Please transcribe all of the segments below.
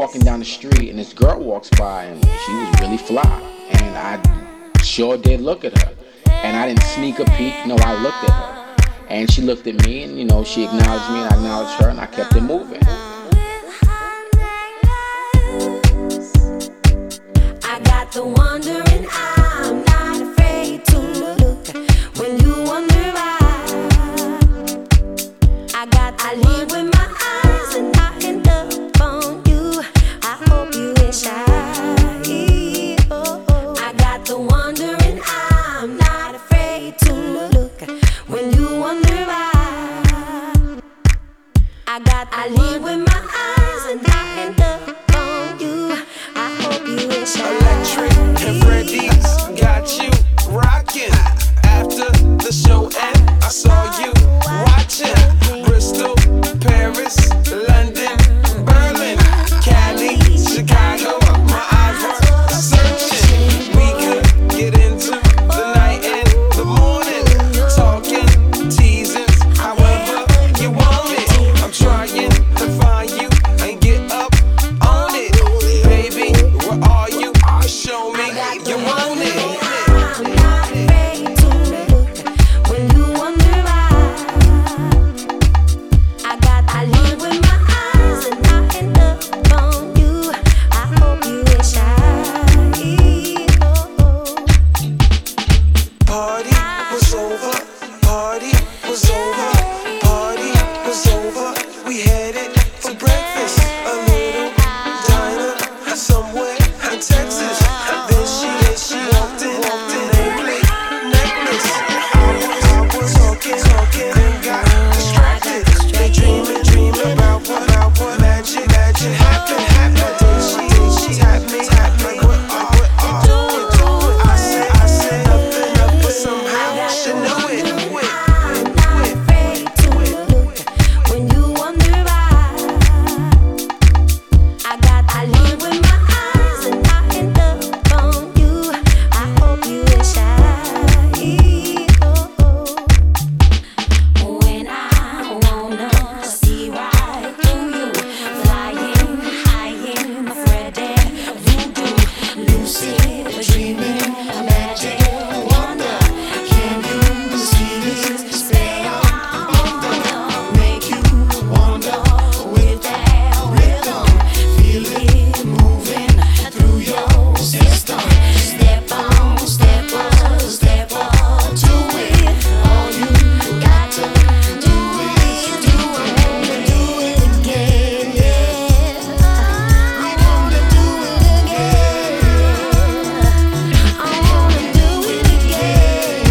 walking down the street and this girl walks by and she was really fly. And I sure did look at her. And I didn't sneak a peek, no, I looked at her. And she looked at me and, she acknowledged me and I acknowledged her and I kept it moving. I got the wondering, I'm not afraid to look when you wonder why. I lead with my eyes and I end up on you. I hope you wish I got the wondering, I'm not afraid to look when you wonder why. I lead with my eyes and I end up on you. I hope you wish Electric and Freddy's got you rocking. After the show and I saw you watching Bristol, Paris, London, Berlin, Cali, Chicago. My eyes were searching. We could get into the night and the morning, talking, teasing, however you want it. I'm trying to find you and get up on it. Baby, where are you? Show me you want it. I'm not afraid to look when you wonder why. I lead with my eyes and I end up on you. I hope you wish Party was over, party was over, party was over. We headed for breakfast, a little diner somewhere in Texas. Then she walked in, nameless necklace. I was talking, and got distracted. They dreaming about what magic happened. Then she tapped me, like what you doing? I said nothing, but somehow she knew it. I'm not afraid to look when you wonder why. I lead with my eyes and I end up on you. I hope you wish when I wanna see right through you, flying high in my Freddy voodoo, lucid dreaming, magic wonder. Can you see this spell under? Make you wonder with that rhythm. Feel it moving through your system. Step on, step up to it. All you got to do is do it again. Yeah, I wanna do it again. I wanna do it again.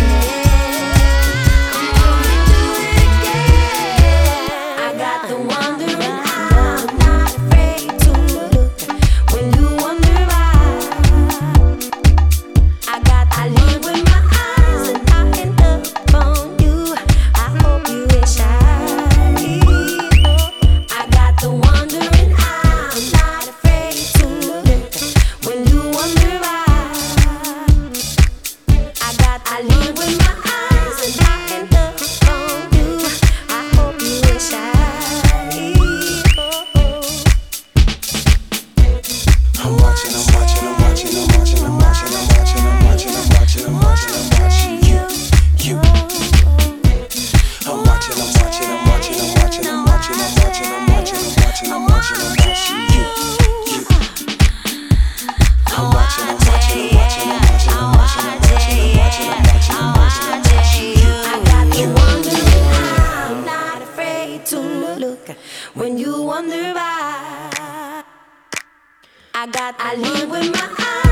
I wanna do it again. I got the wondering, I'm not afraid to look when you wonder why. I lead with my eyes and I end up on you. I hope you wish I got the wondering, I'm not afraid to look when you wonder why. I lead with my eyes and I end up on you. I hope you wish I'm watching you. I'm not afraid to look when you wonder why. I lead with my eyes.